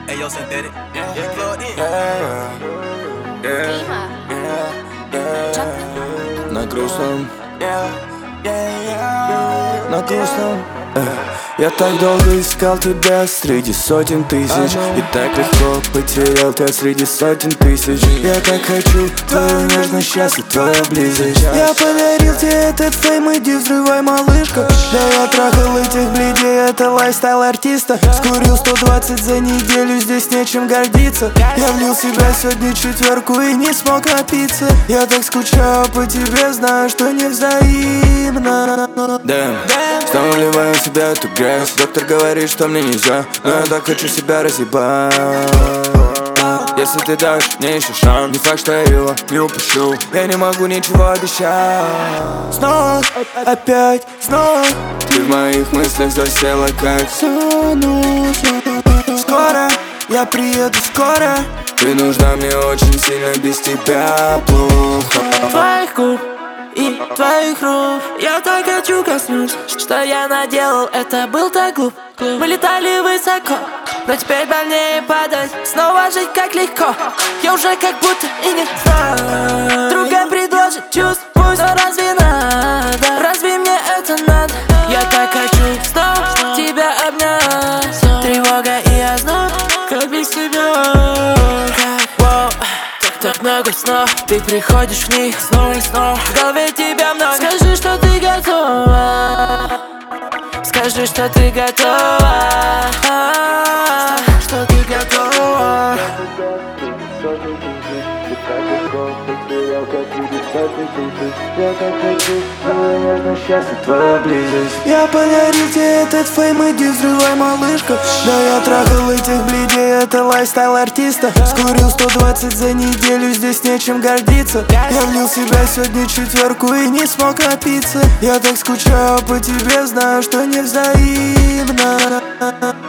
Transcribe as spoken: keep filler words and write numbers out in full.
Ayo synthetic, yeah, yeah, plugged in. yeah, yeah, yeah, yeah. На грустном, yeah, yeah, yeah. На грустном. Я так долго искал тебя среди сотен тысяч, и так легко потерял тебя среди сотен тысяч. Я так хочу твою нежность, счастье, твою близость. Я подарил тебе этот фейм, иди взрывай, малышка. Да я трахал этих бледей, это лайфстайл артиста. Скурил сто двадцать за неделю, здесь нечем гордиться. Я влил в себя сегодня четверку и не смог напиться. Я так скучаю по тебе, знаю, что не взаимно. Damn, снова вливаю в себя эту грязь. Доктор говорит, что мне нельзя, но я так хочу себя разъебать. Если ты дашь мне еще шанс, не факт, что я его не упущу. Я не могу ничего обещать. Снова, опять, снова ты в моих мыслях засела, как сон. Скоро, я приеду скоро. Ты нужна мне очень сильно, без тебя плохо. Твоих губ и твоих рук я так хочу коснуться. Что я наделал, это был так глуп. Мы летали высоко, но теперь больнее падать. Снова жить как легко, я уже как будто и не знаю. Другая предложит чувств, пусть, но разве надо? Разве мне это надо? Я так хочу снова тебя обнять. Тревога и озноб, как без тебя. Так много снов, ты приходишь в них снова и снова. В голове тебя много. Скажи, что ты готова. Скажи, что ты готова. Что ты готова. Я так хочу твою нежность, счастье, твою близость. Я подарил тебе этот фейм, иди взрывай, малышка. Да я трахал этих бледей, это лайфстайл артиста. Скурил сто двадцать за неделю, здесь нечем гордиться. Я влил в себя сегодня четверку и не смог напиться. Я так скучаю по тебе, знаю, что не взаимно.